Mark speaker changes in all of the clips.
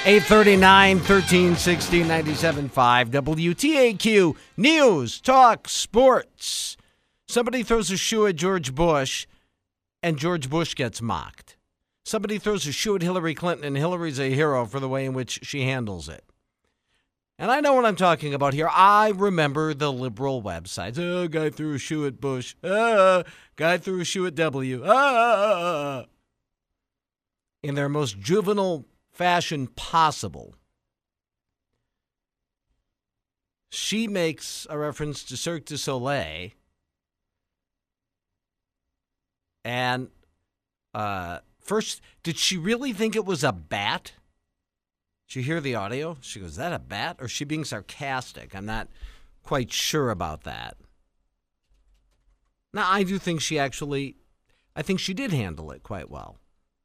Speaker 1: 839, 1360, 97.5, WTAQ, News, Talk, Sports. Somebody throws a shoe at George Bush, and George Bush gets mocked. Somebody throws a shoe at Hillary Clinton, and Hillary's a hero for the way in which she handles it. And I know what I'm talking about here. I remember the liberal websites. Oh, guy threw a shoe at Bush. Guy threw a shoe at W. In their most juvenile fashion possible. She makes a reference to Cirque du Soleil. And first, did she really think it was a bat? Did you hear the audio? She goes, is that a bat? Or is she being sarcastic? I'm not quite sure about that. Now, I do think I think she did handle it quite well.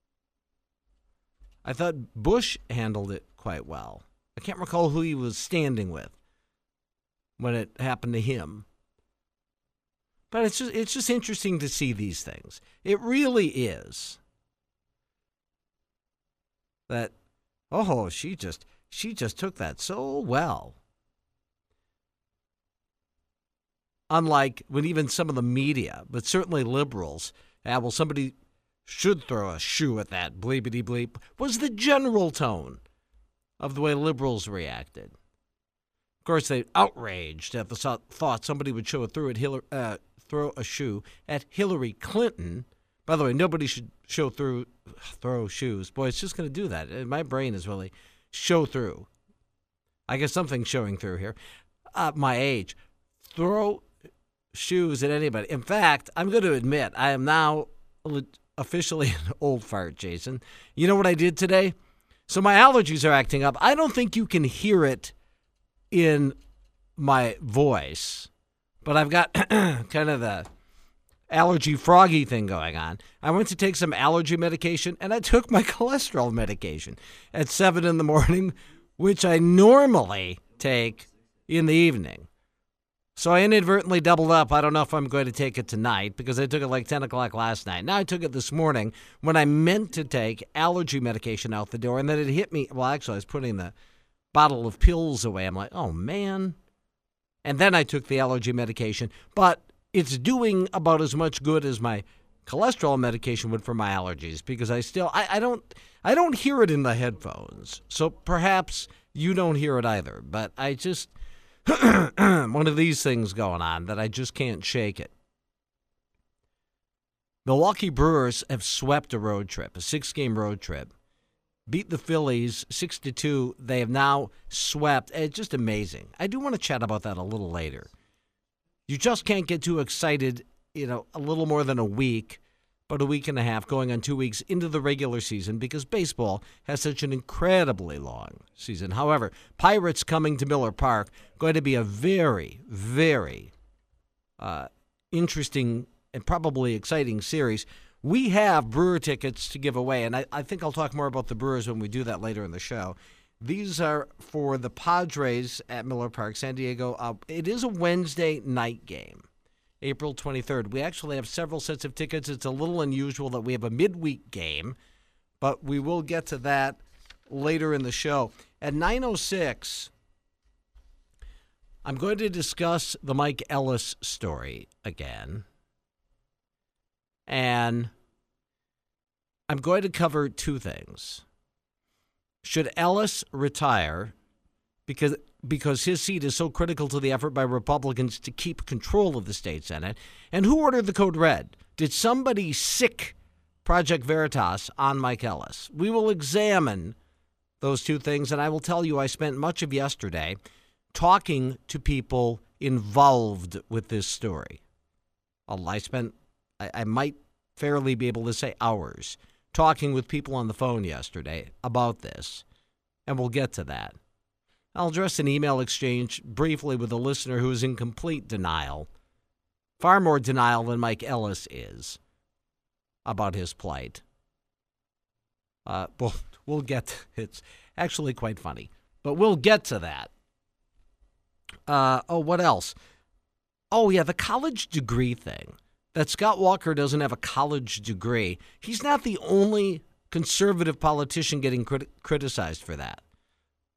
Speaker 1: I thought Bush handled it quite well. I can't recall who he was standing with when it happened to him. But it's just interesting to see these things. It really is. That, she just took that so well. Unlike when even some of the media, but certainly liberals, somebody should throw a shoe at that bleepity bleep, was the general tone of the way liberals reacted. Of course, they outraged at the thought somebody would throw a shoe at Hillary Clinton. By the way, nobody should throw shoes. Boy, it's just going to do that. My brain is really show through. I guess something's showing through here. My age. Throw shoes at anybody. In fact, I'm going to admit, I am now officially an old fart, Jason. You know what I did today? So my allergies are acting up. I don't think you can hear it in my voice, but I've got kind of the allergy froggy thing going on. I went to take some allergy medication, and I took my cholesterol medication at 7 in the morning, which I normally take in the evening. So I inadvertently doubled up. I don't know if I'm going to take it tonight because I took it like 10 o'clock last night. Now I took it this morning when I meant to take allergy medication out the door, and then it hit me. Well, actually, I was putting the bottle of pills away. I'm like, oh, man. And then I took the allergy medication, but it's doing about as much good as my cholesterol medication would for my allergies because I don't hear it in the headphones. So perhaps you don't hear it either, but I just one of these things going on that I just can't shake it. Milwaukee Brewers have swept a road trip, a 6-game road trip. Beat the Phillies 6-2. They have now swept. It's just amazing. I do want to chat about that a little later. You just can't get too excited, a little more than a week, but a week and a half going on 2 weeks into the regular season because baseball has such an incredibly long season. However, Pirates coming to Miller Park, going to be a very, very interesting and probably exciting series. We have Brewer tickets to give away, and I think I'll talk more about the Brewers when we do that later in the show. These are for the Padres at Miller Park, San Diego. It is a Wednesday night game, April 23rd. We actually have several sets of tickets. It's a little unusual that we have a midweek game, but we will get to that later in the show. At 9:06, I'm going to discuss the Mike Ellis story again. And I'm going to cover two things. Should Ellis retire because his seat is so critical to the effort by Republicans to keep control of the state Senate? And who ordered the code red? Did somebody sick Project Veritas on Mike Ellis? We will examine those two things, and I will tell you I spent much of yesterday talking to people involved with this story. I might fairly be able to say hours talking with people on the phone yesterday about this, and we'll get to that. I'll address an email exchange briefly with a listener who is in complete denial, far more denial than Mike Ellis is about his plight. We'll get it's actually quite funny, but we'll get to that. What else? Oh, yeah, the college degree thing. That Scott Walker doesn't have a college degree. He's not the only conservative politician getting criticized for that.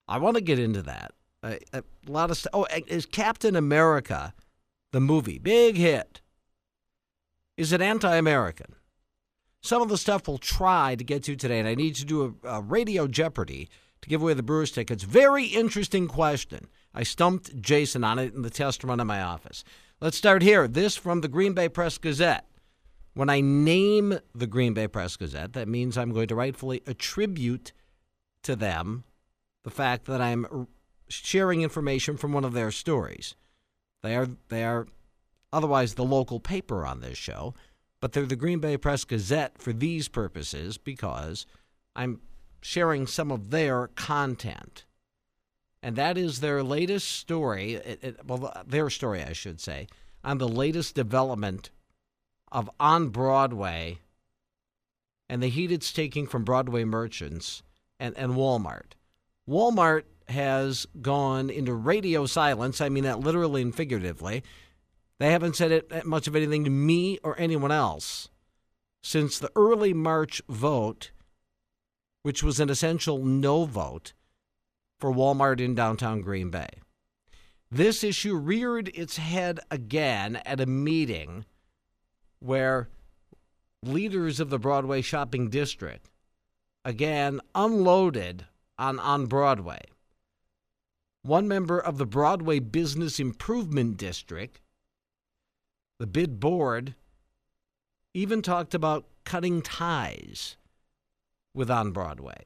Speaker 1: I want to get into that. A lot of stuff. Oh, is Captain America, the movie, big hit? Is it anti-American? Some of the stuff we'll try to get to today, and I need to do a Radio Jeopardy to give away the Brewers tickets. Very interesting question. I stumped Jason on it in the test run in my office. Let's start here. This from the Green Bay Press-Gazette. When I name the Green Bay Press-Gazette, that means I'm going to rightfully attribute to them the fact that I'm sharing information from one of their stories. They are otherwise the local paper on this show, but they're the Green Bay Press-Gazette for these purposes because I'm sharing some of their content. And that is their latest story, their story, I should say, on the latest development of On Broadway and the heat it's taking from Broadway merchants and Walmart. Walmart has gone into radio silence. I mean that literally and figuratively. They haven't said much of anything to me or anyone else since the early March vote, which was an essential no vote for Walmart in downtown Green Bay. This issue reared its head again at a meeting where leaders of the Broadway shopping district again unloaded on Broadway. One member of the Broadway Business Improvement District, the bid board, even talked about cutting ties with On Broadway.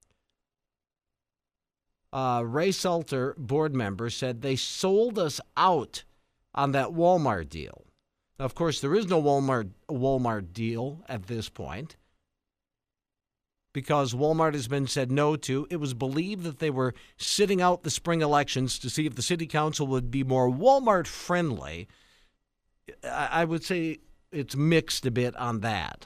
Speaker 1: Ray Salter, board member, said they sold us out on that Walmart deal. Now, of course, there is no Walmart deal at this point because Walmart has been said no to. It was believed that they were sitting out the spring elections to see if the city council would be more Walmart-friendly. I would say it's mixed a bit on that.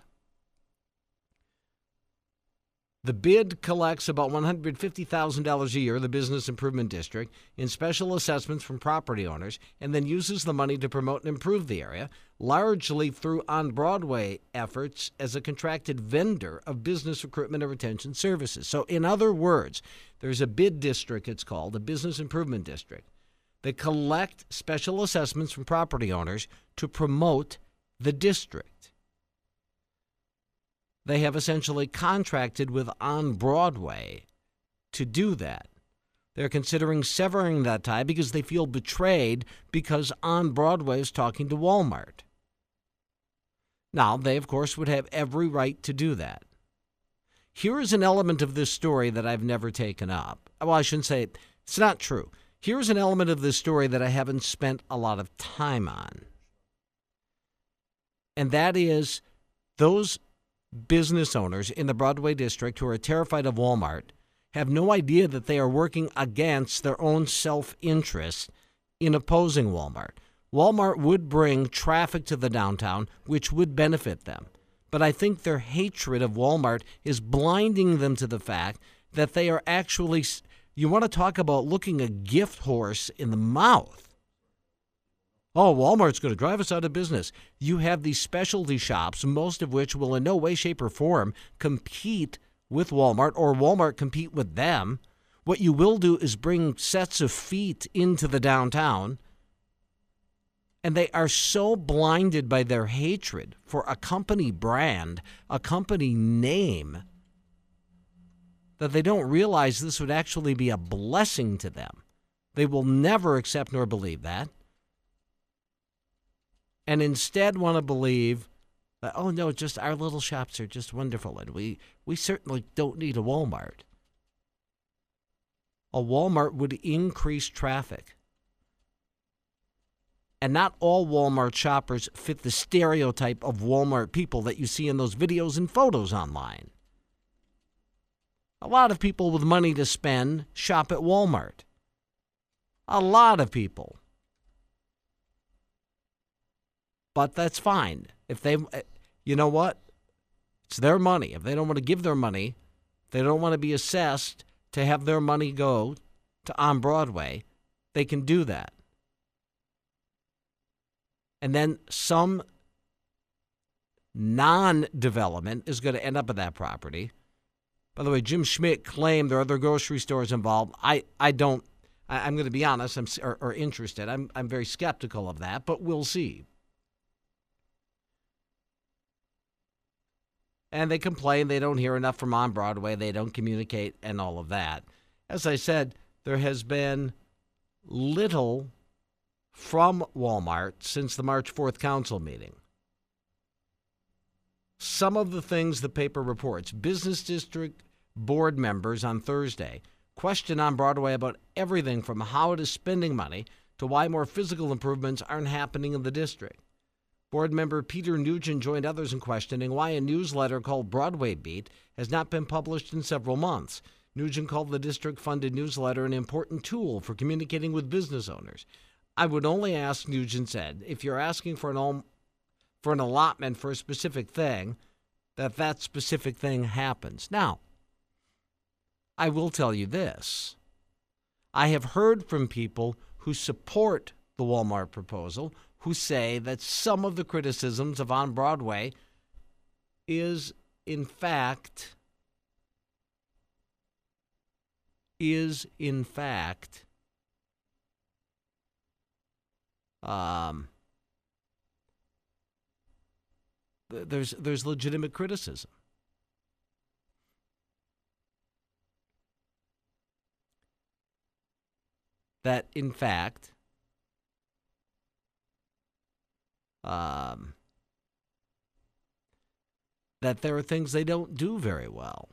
Speaker 1: The bid collects about $150,000 a year, the Business Improvement District, in special assessments from property owners, and then uses the money to promote and improve the area, largely through on-Broadway efforts as a contracted vendor of business recruitment and retention services. So in other words, there's a bid district, it's called, a Business Improvement District. They collect special assessments from property owners to promote the district. They have essentially contracted with On Broadway to do that. They're considering severing that tie because they feel betrayed because On Broadway is talking to Walmart. Now, they, of course, would have every right to do that. Here is an element of this story that I've never taken up. Well, I shouldn't say it. It's not true. Here's an element of this story that I haven't spent a lot of time on. And that is those business owners in the Broadway district who are terrified of Walmart have no idea that they are working against their own self-interest in opposing Walmart. Walmart would bring traffic to the downtown, which would benefit them. But I think their hatred of Walmart is blinding them to the fact that they are actually, you want to talk about looking a gift horse in the mouth. Oh, Walmart's going to drive us out of business. You have these specialty shops, most of which will in no way, shape, or form compete with Walmart or Walmart compete with them. What you will do is bring sets of feet into the downtown. And they are so blinded by their hatred for a company brand, a company name, that they don't realize this would actually be a blessing to them. They will never accept nor believe that. And instead want to believe that, oh, no, just our little shops are just wonderful, and we certainly don't need a Walmart. A Walmart would increase traffic. And not all Walmart shoppers fit the stereotype of Walmart people that you see in those videos and photos online. A lot of people with money to spend shop at Walmart. A lot of people. But that's fine. If they, you know what? It's their money. If they don't want to give their money, they don't want to be assessed to have their money go to On Broadway, they can do that. And then some non-development is going to end up at that property. By the way, Jim Schmidt claimed there are other grocery stores involved. I'm going to be honest, or interested. I'm very skeptical of that, but we'll see. And they complain they don't hear enough from On Broadway. They don't communicate and all of that. As I said, there has been little from Walmart since the March 4th council meeting. Some of the things the paper reports: business district board members on Thursday question On Broadway about everything from how it is spending money to why more physical improvements aren't happening in the district. Board member Peter Nugent joined others in questioning why a newsletter called Broadway Beat has not been published in several months. Nugent called the district-funded newsletter an important tool for communicating with business owners. I would only ask, Nugent said, if you're asking for an allotment for a specific thing, that specific thing happens. Now, I will tell you this. I have heard from people who support the Walmart proposal who say that some of the criticisms of On Broadway is in fact there's legitimate criticism. That, in fact, that there are things they don't do very well.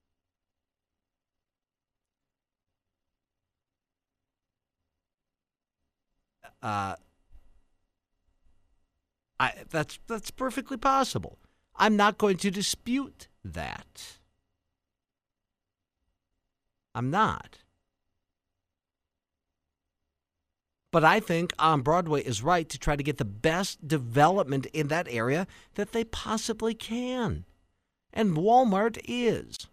Speaker 1: That's perfectly possible. I'm not going to dispute that. I'm not. But I think On Broadway is right to try to get the best development in that area that they possibly can. And Walmart is.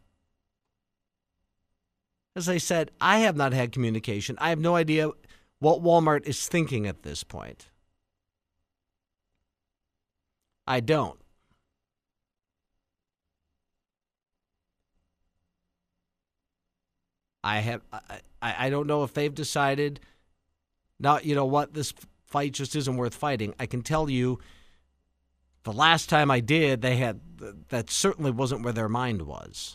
Speaker 1: As I said, I have not had communication. I have no idea what Walmart is thinking at this point. I don't. I don't know if they've decided, now, you know what, this fight just isn't worth fighting. I can tell you the last time I did, that certainly wasn't where their mind was.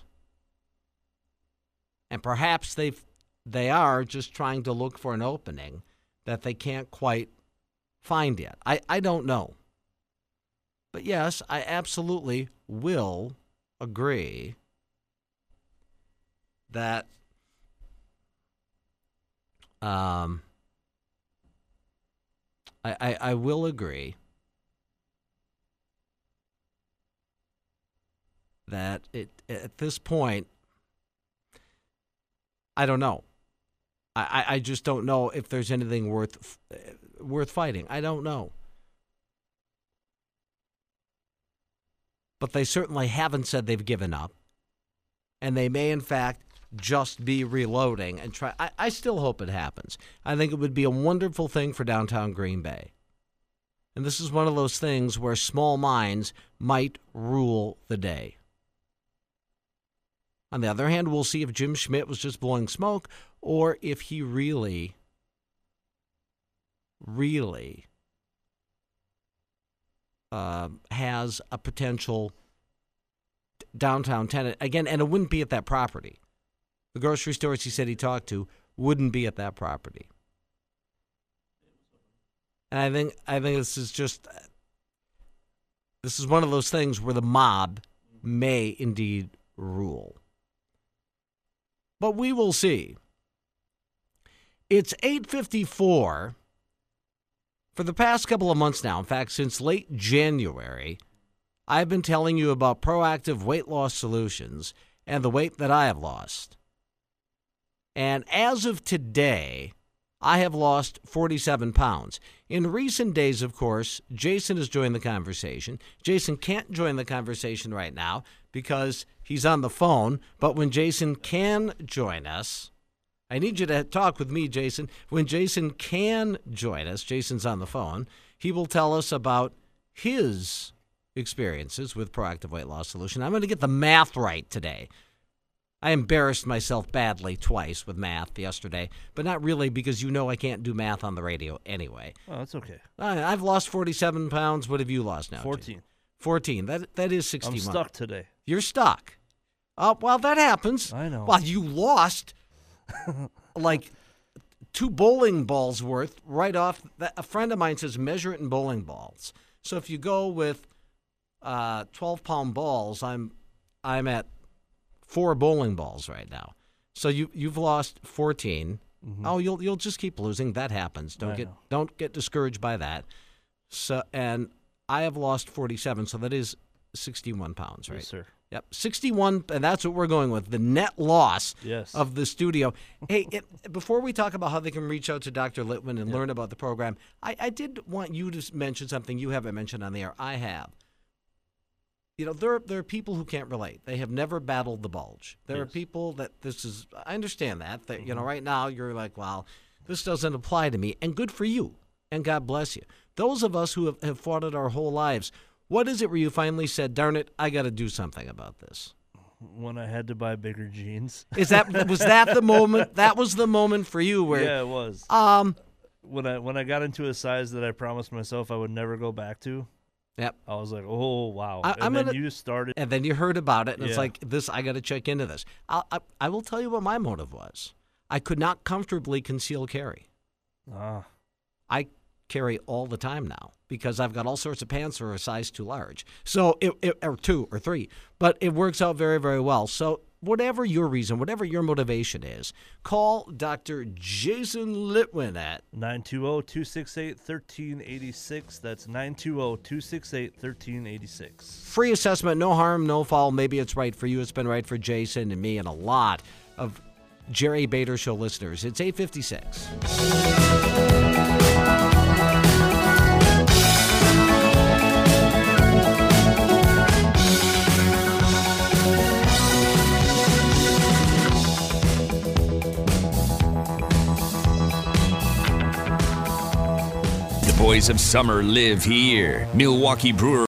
Speaker 1: And perhaps they are just trying to look for an opening that they can't quite find yet. I don't know. But yes, I absolutely will agree that I will agree that at this point, I don't know. I just don't know if there's anything worth fighting. I don't know. But they certainly haven't said they've given up. And they may, in fact, just be reloading and try. I still hope it happens. I think it would be a wonderful thing for downtown Green Bay. And this is one of those things where small minds might rule the day. On the other hand, we'll see if Jim Schmidt was just blowing smoke or if he really has a potential downtown tenant. Again, and it wouldn't be at that property. The grocery stores he said he talked to wouldn't be at that property. And I think this is one of those things where the mob may indeed rule. But we will see. It's 8:54. For the past couple of months now, in fact, since late January, I've been telling you about Proactive Weight Loss Solutions and the weight that I have lost. And as of today, I have lost 47 pounds. In recent days, of course, Jason has joined the conversation. Jason can't join the conversation right now because he's on the phone. But when Jason can join us, I need you to talk with me, Jason. When Jason can join us, Jason's on the phone, he will tell us about his experiences with Proactive Weight Loss Solution. I'm going to get the math right today. I embarrassed myself badly twice with math yesterday, but not really because I can't do math on the radio anyway.
Speaker 2: Oh, that's okay.
Speaker 1: I've lost 47 pounds. What have you lost now?
Speaker 2: 14.
Speaker 1: 14. That is 61.
Speaker 2: I'm stuck today.
Speaker 1: You're stuck. Well, that happens.
Speaker 2: I know.
Speaker 1: Well, you lost like 2 bowling balls worth right off. A friend of mine says measure it in bowling balls. So if you go with 12-pound balls, I'm at 4 bowling balls right now. So you've lost 14. Mm-hmm. Oh, you'll just keep losing. That happens. Don't get discouraged by that. So and I have lost 47. So that is 61 pounds, right?
Speaker 2: Yes, sir.
Speaker 1: Yep, 61, and that's what we're going with, the net loss of the studio. Hey, before we talk about how they can reach out to Dr. Litwin and learn about the program, I did want you to mention something you haven't mentioned on the air. I have. There are people who can't relate. They have never battled the bulge. There are people that I understand that right now you're like, well, this doesn't apply to me, and good for you, and God bless you. Those of us who have fought it our whole lives, what is it where you finally said, darn it, I got to do something about this?
Speaker 2: When I had to buy bigger jeans.
Speaker 1: Was that the moment? That was the moment for you where...
Speaker 2: Yeah, it was. When I got into a size that I promised myself I would never go back to,
Speaker 1: yep.
Speaker 2: I was like, oh, wow. You started.
Speaker 1: And then you heard about it, and it's like, I got to check into this. I will tell you what my motive was. I could not comfortably conceal carry. I carry all the time now because I've got all sorts of pants that are a size too large. So, or 2 or 3. But it works out very, very well. So, whatever your reason, whatever your motivation is, call Dr. Jason Litwin at
Speaker 2: 920-268-1386. That's 920-268-1386.
Speaker 1: Free assessment, no harm, no foul. Maybe it's right for you. It's been right for Jason and me and a lot of Jerry Bader Show listeners. It's 8:56.
Speaker 3: The boys of summer live here. Milwaukee Brewer